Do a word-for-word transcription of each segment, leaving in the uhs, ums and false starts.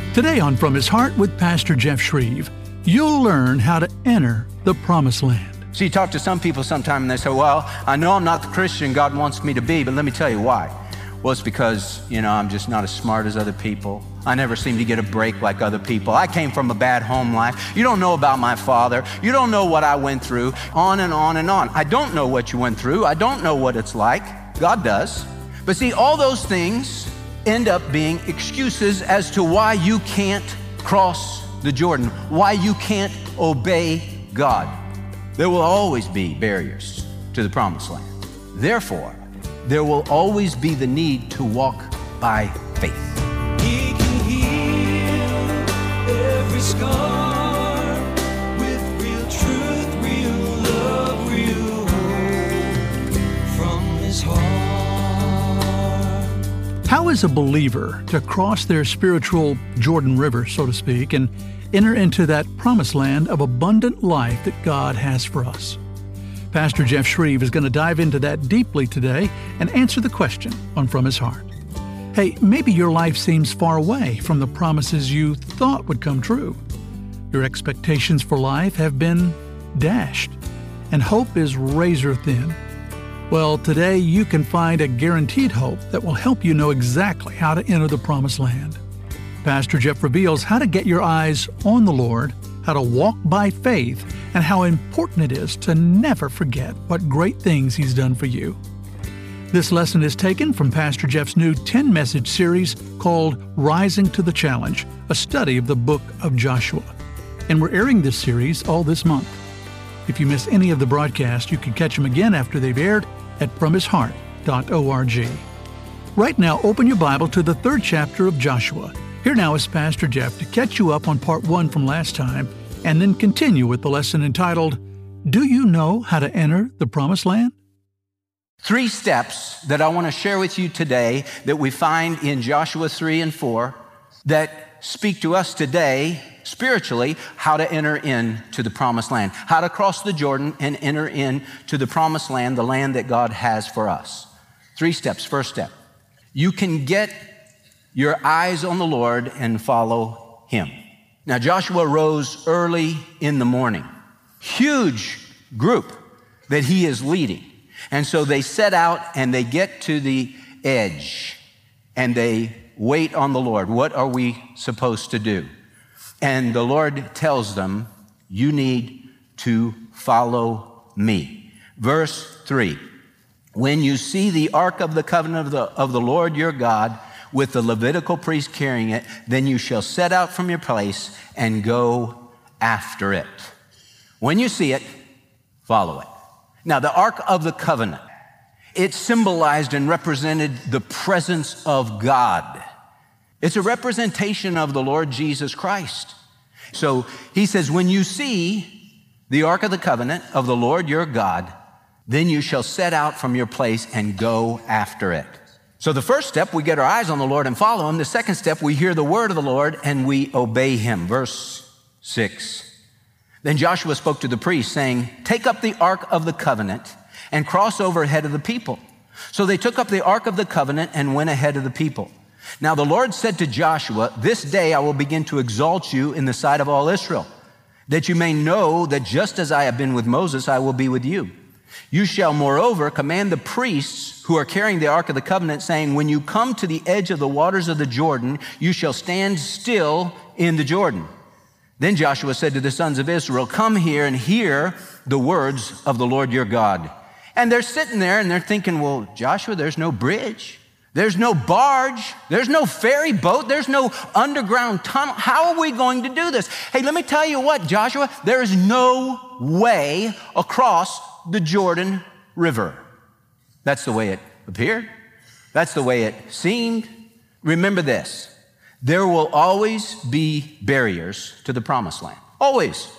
Today on From His Heart with Pastor Jeff Shreve, you'll learn how to enter the Promised Land. So you talk to some people sometime and they say, well, I know I'm not the Christian God wants me to be, but let me tell you why. Well, it's because, you know, I'm just not as smart as other people. I never seem to get a break like other people. I came from a bad home life. You don't know about my father. You don't know what I went through, on and on and on. I don't know what you went through. I don't know what it's like. God does. But see, all those things end up being excuses as to why you can't cross the Jordan, why you can't obey God. There will always be barriers to the Promised Land. Therefore, there will always be the need to walk by faith. He can heal every scar with real truth, real love, real hope from His heart. How is a believer to cross their spiritual Jordan River, so to speak, and enter into that promised land of abundant life that God has for us? Pastor Jeff Shreve is going to dive into that deeply today and answer the question on From His Heart. Hey, maybe your life seems far away from the promises you thought would come true. Your expectations for life have been dashed, and hope is razor thin. Well, today you can find a guaranteed hope that will help you know exactly how to enter the Promised Land. Pastor Jeff reveals how to get your eyes on the Lord, how to walk by faith, and how important it is to never forget what great things He's done for you. This lesson is taken from Pastor Jeff's new ten-message series called Rising to the Challenge, a study of the book of Joshua. And we're airing this series all this month. If you miss any of the broadcasts, you can catch them again after they've aired at from his heart dot org. Right now, open your Bible to the third chapter of Joshua. Here now is Pastor Jeff to catch you up on part one from last time, and then continue with the lesson entitled, Do You Know How to Enter the Promised Land? Three steps that I want to share with you today that we find in Joshua three and four that speak to us today spiritually how to enter into the Promised Land, how to cross the Jordan and enter into the Promised Land, the land that God has for us. Three steps. First step, you can get your eyes on the Lord and follow Him. Now, Joshua rose early in the morning. Huge group that he is leading. And so they set out and they get to the edge and they wait on the Lord. What are we supposed to do? And the Lord tells them, you need to follow me. Verse three, when you see the ark of the covenant of the, of the Lord your God with the Levitical priest carrying it, then you shall set out from your place and go after it. When you see it, follow it. Now, the Ark of the Covenant, it symbolized and represented the presence of God. It's a representation of the Lord Jesus Christ. So he says, when you see the Ark of the Covenant of the Lord your God, then you shall set out from your place and go after it. So the first step, we get our eyes on the Lord and follow Him. The second step, we hear the word of the Lord and we obey Him. Verse six. Then Joshua spoke to the priests, saying, take up the Ark of the Covenant and cross over ahead of the people. So they took up the Ark of the Covenant and went ahead of the people. Now the Lord said to Joshua, this day I will begin to exalt you in the sight of all Israel, that you may know that just as I have been with Moses, I will be with you. You shall moreover command the priests who are carrying the Ark of the Covenant, saying, when you come to the edge of the waters of the Jordan, you shall stand still in the Jordan. Then Joshua said to the sons of Israel, come here and hear the words of the Lord your God. And they're sitting there and they're thinking, well, Joshua, there's no bridge. There's no barge. There's no ferry boat. There's no underground tunnel. How are we going to do this? Hey, let me tell you what, Joshua, there is no way across the Jordan River. That's the way it appeared. That's the way it seemed. Remember this. There will always be barriers to the Promised Land. Always.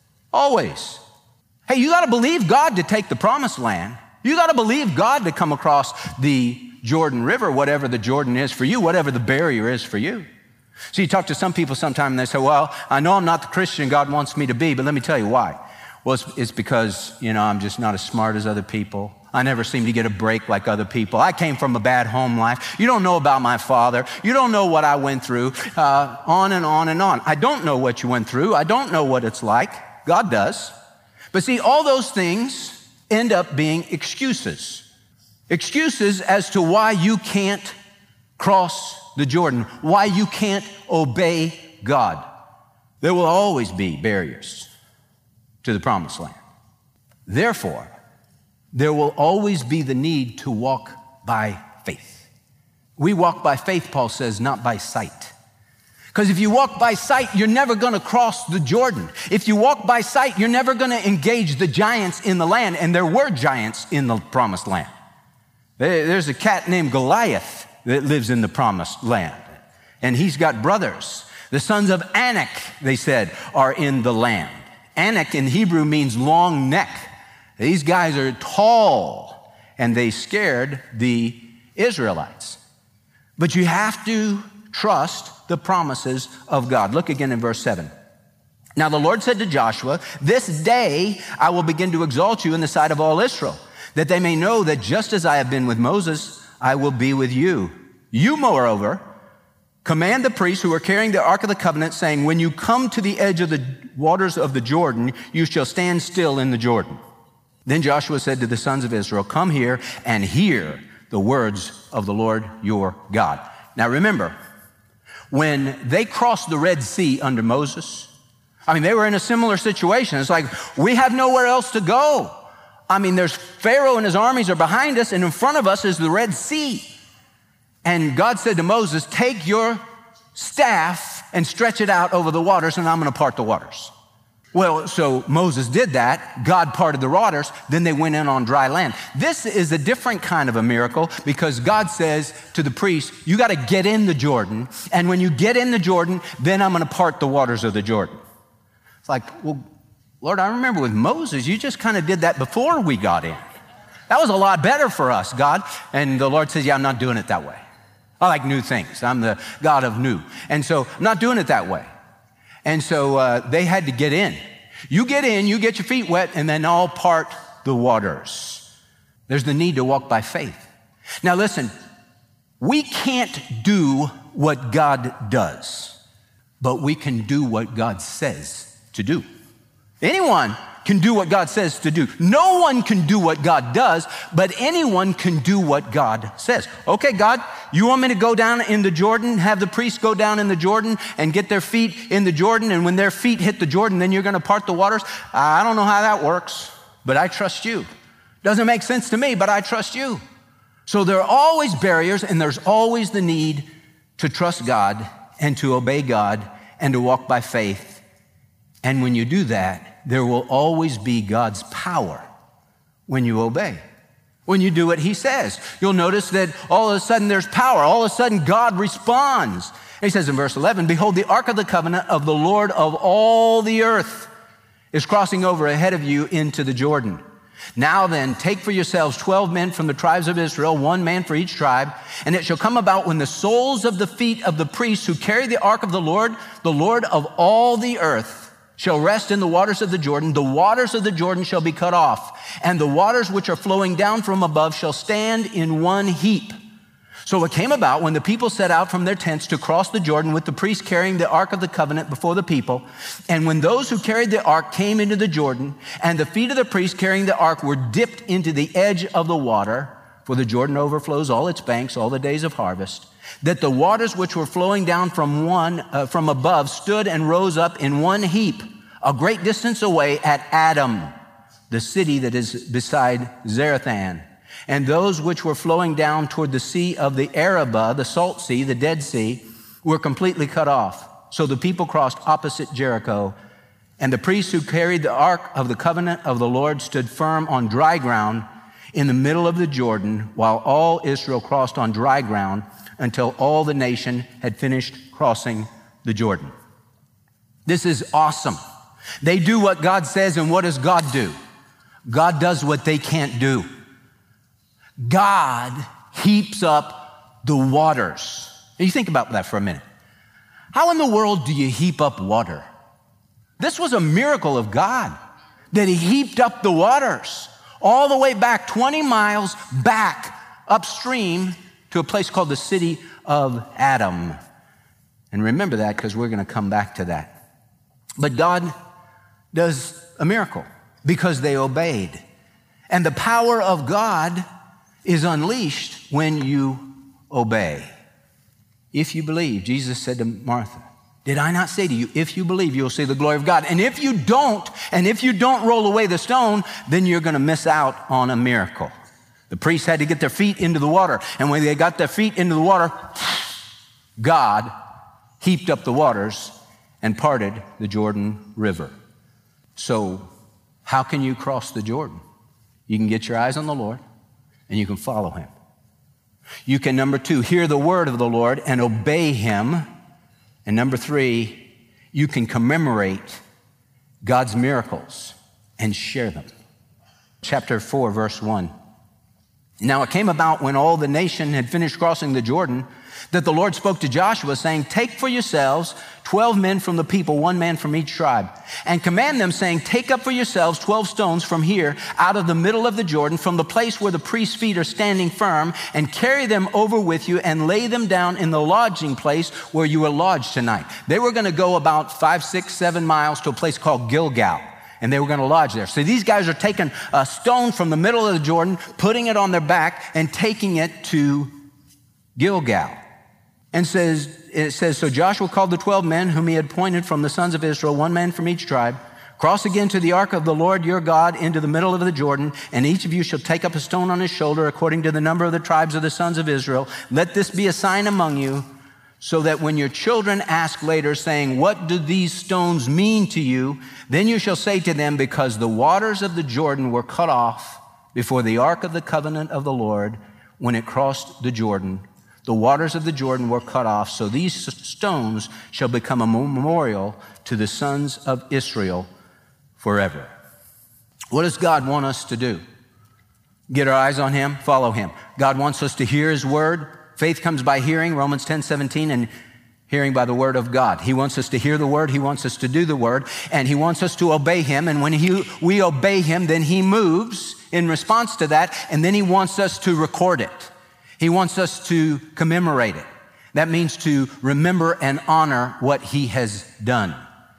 Always. Hey, you got to believe God to take the Promised Land. You got to believe God to come across the Jordan River, whatever the Jordan is for you, whatever the barrier is for you. So you talk to some people sometime and they say, well, I know I'm not the Christian God wants me to be, but let me tell you why. Well, it's, it's because, you know, I'm just not as smart as other people. I never seem to get a break like other people. I came from a bad home life. You don't know about my father. You don't know what I went through, uh, on and on and on. I don't know what you went through. I don't know what it's like. God does. But see, all those things end up being excuses. Excuses as to why you can't cross the Jordan, why you can't obey God. There will always be barriers to the promised land. Therefore, there will always be the need to walk by faith. We walk by faith, Paul says, not by sight. Because if you walk by sight, you're never going to cross the Jordan. If you walk by sight, you're never going to engage the giants in the land. And there were giants in the promised land. There's a cat named Goliath that lives in the promised land. And he's got brothers. The sons of Anak, they said, are in the land. Anak in Hebrew means long neck. These guys are tall, and they scared the Israelites. But you have to trust the promises of God. Look again in verse seven. Now the Lord said to Joshua, this day I will begin to exalt you in the sight of all Israel, that they may know that just as I have been with Moses, I will be with you. You, moreover, command the priests who are carrying the Ark of the Covenant, saying, when you come to the edge of the waters of the Jordan, you shall stand still in the Jordan. Then Joshua said to the sons of Israel, come here and hear the words of the Lord your God. Now remember, when they crossed the Red Sea under Moses, I mean, they were in a similar situation. It's like, we have nowhere else to go. I mean, there's Pharaoh and his armies are behind us, and in front of us is the Red Sea. And God said to Moses, take your staff and stretch it out over the waters, and I'm going to part the waters. Well, so Moses did that. God parted the waters. Then they went in on dry land. This is a different kind of a miracle because God says to the priest, you got to get in the Jordan. And when you get in the Jordan, then I'm going to part the waters of the Jordan. It's like, well, Lord, I remember with Moses, you just kind of did that before we got in. That was a lot better for us, God. And the Lord says, yeah, I'm not doing it that way. I like new things. I'm the God of new. And so I'm not doing it that way. And so uh, they had to get in. You get in, you get your feet wet, and then I'll part the waters. There's the need to walk by faith. Now listen, we can't do what God does, but we can do what God says to do. Anyone can do what God says to do. No one can do what God does, but anyone can do what God says. Okay, God, you want me to go down in the Jordan, have the priests go down in the Jordan and get their feet in the Jordan, and when their feet hit the Jordan, then you're going to part the waters? I don't know how that works, but I trust you. Doesn't make sense to me, but I trust you. So there are always barriers, and there's always the need to trust God and to obey God and to walk by faith. And when you do that, there will always be God's power when you obey. When you do what he says, you'll notice that all of a sudden there's power. All of a sudden God responds. And he says in verse eleven, behold, the ark of the covenant of the Lord of all the earth is crossing over ahead of you into the Jordan. Now then, take for yourselves twelve men from the tribes of Israel, one man for each tribe. And it shall come about when the soles of the feet of the priests who carry the ark of the Lord, the Lord of all the earth, shall rest in the waters of the Jordan, the waters of the Jordan shall be cut off, and the waters which are flowing down from above shall stand in one heap. So it came about when the people set out from their tents to cross the Jordan with the priests carrying the ark of the covenant before the people, and when those who carried the ark came into the Jordan, and the feet of the priests carrying the ark were dipped into the edge of the water, for the Jordan overflows all its banks all the days of harvest, that the waters which were flowing down from one uh, from above stood and rose up in one heap, a great distance away at Adam, the city that is beside Zarethan. And those which were flowing down toward the sea of the Arabah, the salt sea, the Dead Sea, were completely cut off. So the people crossed opposite Jericho, and the priests who carried the ark of the covenant of the Lord stood firm on dry ground in the middle of the Jordan, while all Israel crossed on dry ground until all the nation had finished crossing the Jordan. This is awesome. They do what God says, and what does God do? God does what they can't do. God heaps up the waters. Now you think about that for a minute. How in the world do you heap up water? This was a miracle of God, that he heaped up the waters. all the way back twenty miles back upstream to a place called the city of Adam. And remember that because we're going to come back to that. But God does a miracle because they obeyed. And the power of God is unleashed when you obey. If you believe, Jesus said to Martha, did I not say to you, if you believe, you'll see the glory of God. And if you don't, and if you don't roll away the stone, then you're going to miss out on a miracle. The priests had to get their feet into the water. And when they got their feet into the water, God heaped up the waters and parted the Jordan River. So how can you cross the Jordan? You can get your eyes on the Lord and you can follow him. You can, number two, hear the word of the Lord and obey him. And number three, you can commemorate God's miracles and share them. Chapter four, verse one. Now it came about when all the nation had finished crossing the Jordan that the Lord spoke to Joshua, saying, take for yourselves twelve men from the people, one man from each tribe, and command them, saying, take up for yourselves twelve stones from here, out of the middle of the Jordan, from the place where the priest's feet are standing firm, and carry them over with you and lay them down in the lodging place where you are lodged tonight. They were going to go about five, six, seven miles to a place called Gilgal, and they were going to lodge there. So these guys are taking a stone from the middle of the Jordan, putting it on their back, and taking it to Gilgal. And says, it says, so Joshua called the twelve men whom he had appointed from the sons of Israel, one man from each tribe, cross again to the ark of the Lord your God into the middle of the Jordan, and each of you shall take up a stone on his shoulder according to the number of the tribes of the sons of Israel. Let this be a sign among you, so that when your children ask later, saying, what do these stones mean to you? Then you shall say to them, because the waters of the Jordan were cut off before the ark of the covenant of the Lord when it crossed the Jordan. The waters of the Jordan were cut off, so these stones shall become a memorial to the sons of Israel forever. What does God want us to do? Get our eyes on him, follow him. God wants us to hear his word. Faith comes by hearing, Romans ten seventeen, and hearing by the word of God. He wants us to hear the word. He wants us to do the word, and he wants us to obey him. And when he, we obey him, then he moves in response to that, and then he wants us to record it. He wants us to commemorate it. That means to remember and honor what he has done.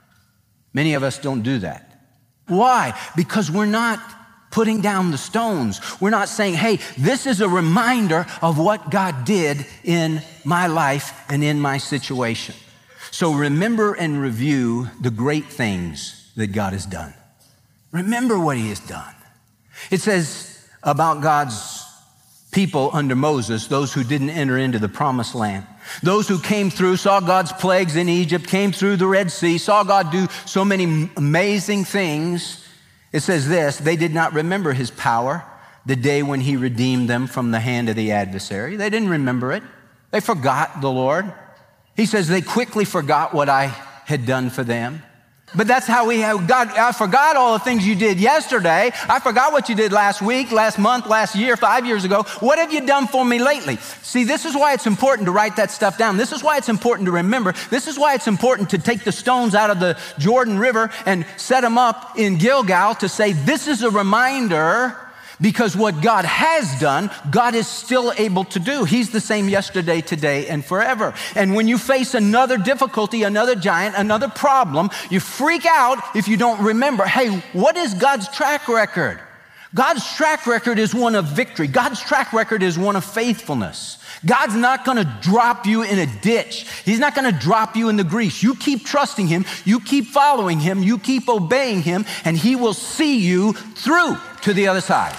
Many of us don't do that. Why? Because we're not putting down the stones. We're not saying, hey, this is a reminder of what God did in my life and in my situation. So remember and review the great things that God has done. Remember what he has done. It says about God's people under Moses, those who didn't enter into the promised land. Those who came through, saw God's plagues in Egypt, came through the Red Sea, saw God do so many amazing things. It says this, they did not remember his power the day when he redeemed them from the hand of the adversary. They didn't remember it. They forgot the Lord. He says they quickly forgot what I had done for them. But that's how we have, God, I forgot all the things you did yesterday. I forgot what you did last week, last month, last year, five years ago. What have you done for me lately? See, this is why it's important to write that stuff down. This is why it's important to remember. This is why it's important to take the stones out of the Jordan River and set them up in Gilgal to say, this is a reminder. Because what God has done, God is still able to do. He's the same yesterday, today, and forever. And when you face another difficulty, another giant, another problem, you freak out if you don't remember, hey, what is God's track record? God's track record is one of victory. God's track record is one of faithfulness. God's not going to drop you in a ditch. He's not going to drop you in the grease. You keep trusting him. You keep following him. You keep obeying him, and he will see you through to the other side.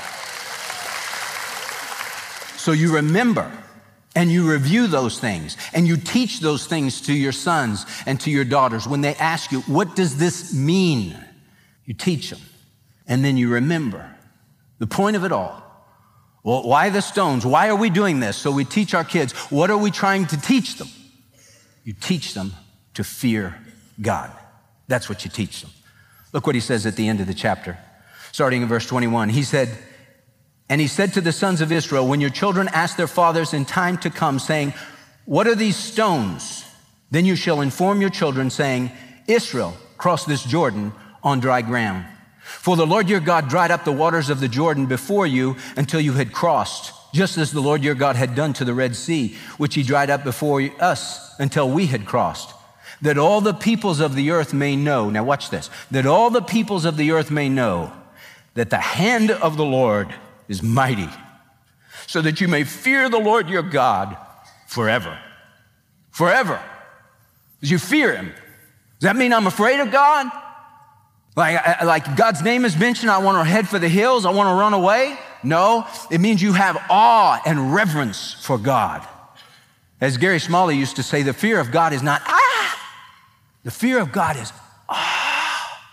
So you remember and you review those things and you teach those things to your sons and to your daughters. When they ask you, what does this mean? You teach them and then you remember the point of it all. Well, why the stones? Why are we doing this? So we teach our kids. What are we trying to teach them? You teach them to fear God. That's what you teach them. Look what he says at the end of the chapter, starting in verse twenty-one. He said, and he said to the sons of Israel, when your children ask their fathers in time to come, saying, what are these stones? Then you shall inform your children, saying, Israel crossed this Jordan on dry ground. For the Lord your God dried up the waters of the Jordan before you until you had crossed, just as the Lord your God had done to the Red Sea, which he dried up before us until we had crossed, that all the peoples of the earth may know, now watch this, that all the peoples of the earth may know that the hand of the Lord is mighty, so that you may fear the Lord your God forever. Forever. As you fear him. Does that mean I'm afraid of God? Like, like God's name is mentioned, I want to head for the hills, I want to run away? No, it means you have awe and reverence for God. As Gary Smalley used to say, the fear of God is not, ah! The fear of God is, ah!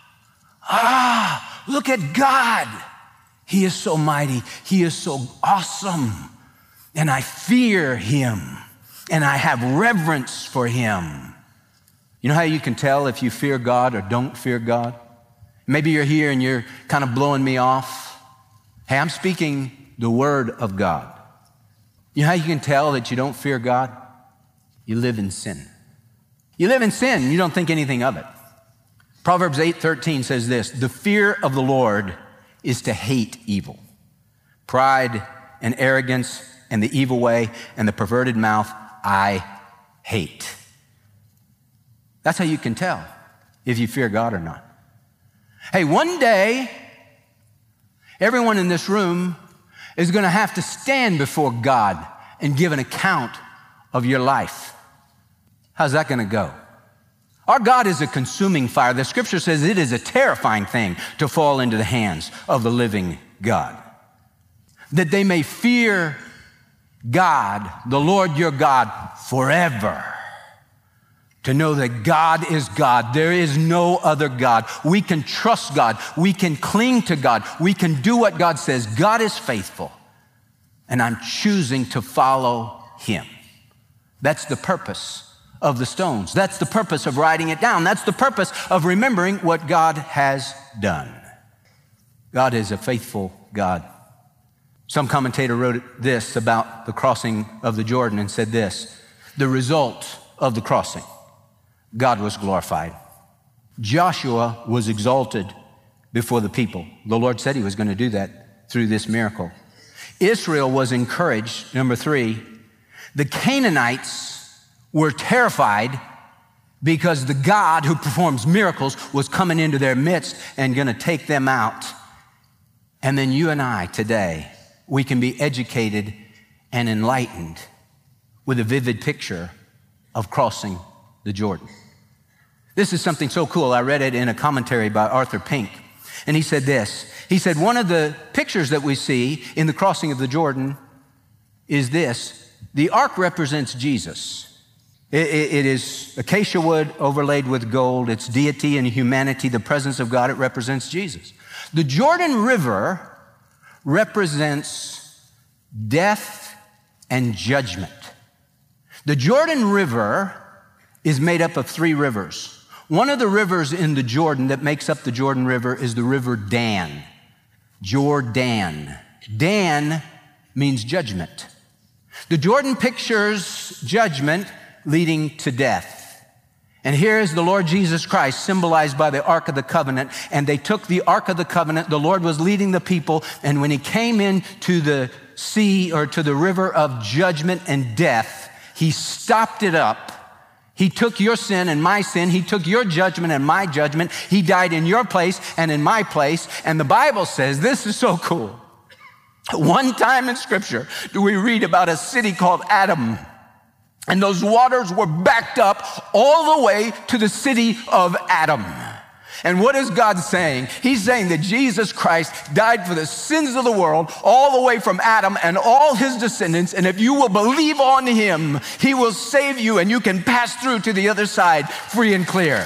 Ah! Look at God. He is so mighty. He is so awesome. And I fear him. And I have reverence for him. You know how you can tell if you fear God or don't fear God? Maybe you're here and you're kind of blowing me off. Hey, I'm speaking the word of God. You know how you can tell that you don't fear God? You live in sin. You live in sin, you don't think anything of it. Proverbs eight thirteen says this, the fear of the Lord is to hate evil. Pride and arrogance and the evil way and the perverted mouth, I hate. That's how you can tell if you fear God or not. Hey, one day, everyone in this room is going to have to stand before God and give an account of your life. How's that going to go? Our God is a consuming fire. The scripture says it is a terrifying thing to fall into the hands of the living God. That they may fear God, the Lord your God, forever. To know that God is God. There is no other God. We can trust God. We can cling to God. We can do what God says. God is faithful. And I'm choosing to follow him. That's the purpose of the stones. That's the purpose of writing it down. That's the purpose of remembering what God has done. God is a faithful God. Some commentator wrote this about the crossing of the Jordan and said this, the result of the crossing, God was glorified. Joshua was exalted before the people. The Lord said he was going to do that through this miracle. Israel was encouraged. Number three, the Canaanites were terrified because the God who performs miracles was coming into their midst and going to take them out. And then you and I today, we can be educated and enlightened with a vivid picture of crossing the Jordan. This is something so cool. I read it in a commentary by Arthur Pink. And he said this. He said, one of the pictures that we see in the crossing of the Jordan is this. The ark represents Jesus. It, it, it is acacia wood overlaid with gold. It's deity and humanity, the presence of God. It represents Jesus. The Jordan River represents death and judgment. The Jordan River is made up of three rivers. One of the rivers in the Jordan that makes up the Jordan River is the river Dan. Jordan. Dan means judgment. The Jordan pictures judgment leading to death. And here is the Lord Jesus Christ symbolized by the Ark of the Covenant. And they took the Ark of the Covenant. The Lord was leading the people. And when he came into the sea or to the river of judgment and death, he stopped it up. He took your sin and my sin. He took your judgment and my judgment. He died in your place and in my place. And the Bible says, this is so cool. One time in Scripture do we read about a city called Adam. And those waters were backed up all the way to the city of Adam. And what is God saying? He's saying that Jesus Christ died for the sins of the world all the way from Adam and all his descendants. And if you will believe on him, he will save you and you can pass through to the other side free and clear.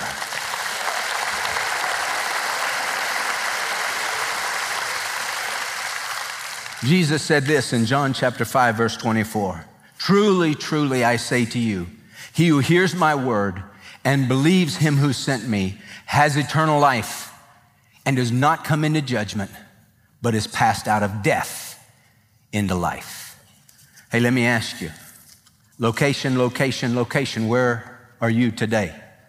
Jesus said this in John chapter five, verse twenty-four. Truly, truly, I say to you, he who hears my word and believes him who sent me has eternal life and does not come into judgment, but is passed out of death into life. Hey, let me ask you, location, location, location, where are you today?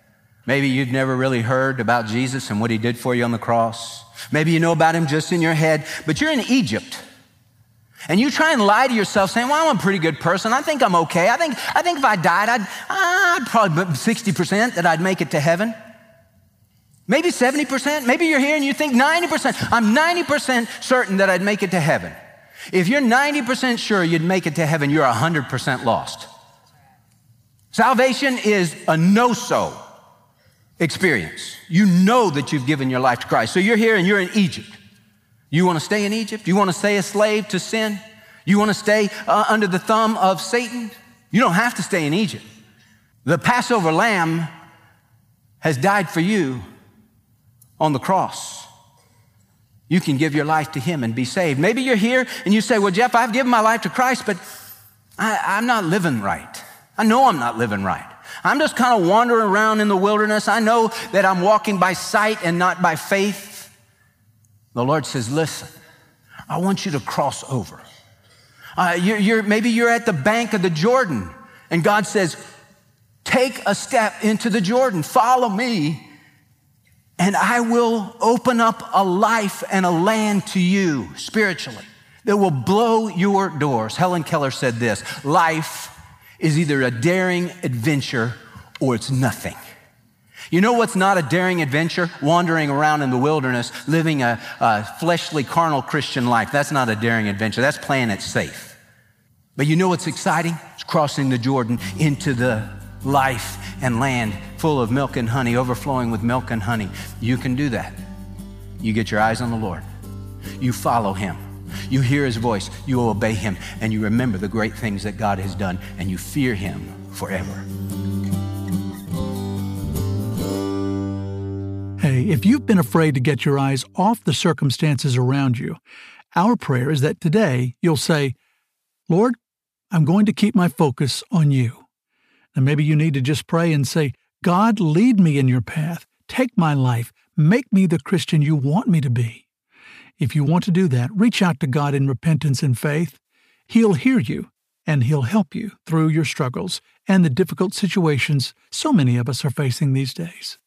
Maybe you've never really heard about Jesus and what he did for you on the cross. Maybe you know about him just in your head, but you're in Egypt. And you try and lie to yourself saying, well, I'm a pretty good person. I think I'm okay. I think, I think if I died, I'd, I'd probably sixty percent that I'd make it to heaven. Maybe seventy percent. Maybe you're here and you think ninety percent. I'm ninety percent certain that I'd make it to heaven. If you're ninety percent sure you'd make it to heaven, you're one hundred percent lost. Salvation is a no-so experience. You know that you've given your life to Christ. So you're here and you're in Egypt. You want to stay in Egypt? You want to stay a slave to sin? You want to stay uh, under the thumb of Satan? You don't have to stay in Egypt. The Passover lamb has died for you on the cross. You can give your life to him and be saved. Maybe you're here and you say, well, Jeff, I've given my life to Christ, but I, I'm not living right. I know I'm not living right. I'm just kind of wandering around in the wilderness. I know that I'm walking by sight and not by faith. The Lord says, listen, I want you to cross over. Uh, you're, you're, maybe you're at the bank of the Jordan, and God says, take a step into the Jordan, follow me, and I will open up a life and a land to you spiritually that will blow your doors. Helen Keller said this, life is either a daring adventure or it's nothing. You know what's not a daring adventure? Wandering around in the wilderness, living a, a fleshly, carnal Christian life. That's not a daring adventure. That's playing it safe. But you know what's exciting? It's crossing the Jordan into the life and land full of milk and honey, overflowing with milk and honey. You can do that. You get your eyes on the Lord. You follow him. You hear his voice. You obey him. And you remember the great things that God has done. And you fear him forever. Hey, if you've been afraid to get your eyes off the circumstances around you, our prayer is that today you'll say, Lord, I'm going to keep my focus on you. And maybe you need to just pray and say, God, lead me in your path. Take my life. Make me the Christian you want me to be. If you want to do that, reach out to God in repentance and faith. He'll hear you, and he'll help you through your struggles and the difficult situations so many of us are facing these days.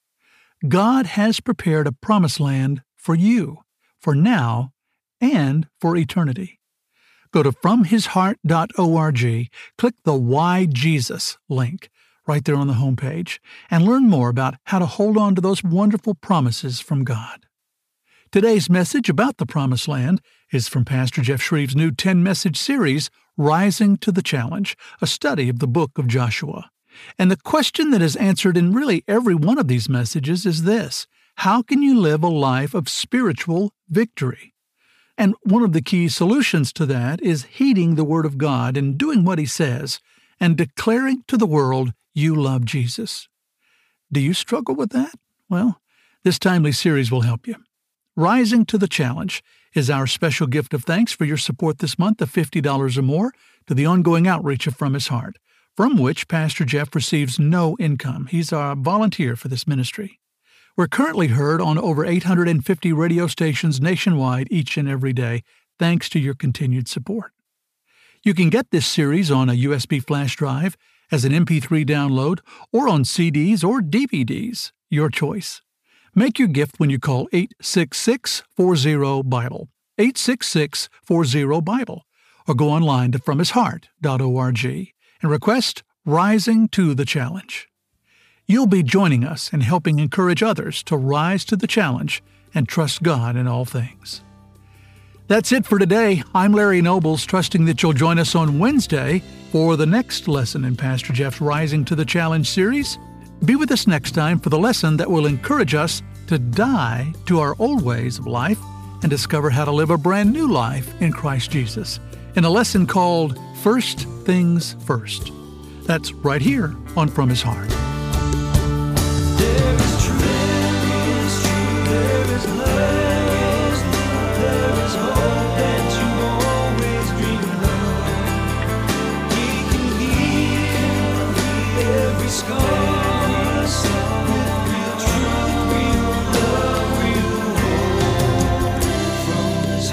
God has prepared a promised land for you, for now and for eternity. Go to from his heart dot org, click the Why Jesus link right there on the homepage, and learn more about how to hold on to those wonderful promises from God. Today's message about the Promised Land is from Pastor Jeff Shreve's new ten-message series, Rising to the Challenge, a study of the book of Joshua. And the question that is answered in really every one of these messages is this: how can you live a life of spiritual victory? And one of the key solutions to that is heeding the Word of God and doing what He says and declaring to the world you love Jesus. Do you struggle with that? Well, this timely series will help you. Rising to the Challenge is our special gift of thanks for your support this month of fifty dollars or more to the ongoing outreach of From His Heart, from which Pastor Jeff receives no income. He's a volunteer for this ministry. We're currently heard on over eight hundred fifty radio stations nationwide each and every day, thanks to your continued support. You can get this series on a U S B flash drive, as an M P three download, or on C Ds or D V Ds, your choice. Make your gift when you call eight six six, four zero, Bible, eight six six, four zero, Bible, or go online to from his heart dot org and request Rising to the Challenge. You'll be joining us in helping encourage others to rise to the challenge and trust God in all things. That's it for today. I'm Larry Nobles, trusting that you'll join us on Wednesday for the next lesson in Pastor Jeff's Rising to the Challenge series. Be with us next time for the lesson that will encourage us to die to our old ways of life and discover how to live a brand new life in Christ Jesus, in a lesson called First Things First. That's right here on From His Heart. There is truth, there is truth, there is love, there is hope that you always dreamed of. He can heal every scar with real truth, real love, real hope from His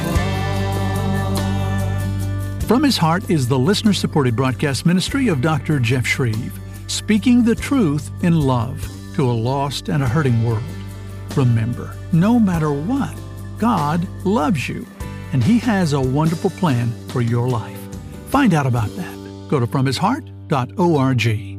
heart. From His Heart is the listener-supported broadcast ministry of Doctor Jeff Shreve, speaking the truth in love. to a lost and a hurting world. Remember, no matter what, God loves you, and He has a wonderful plan for your life. Find out about that. Go to from his heart dot org.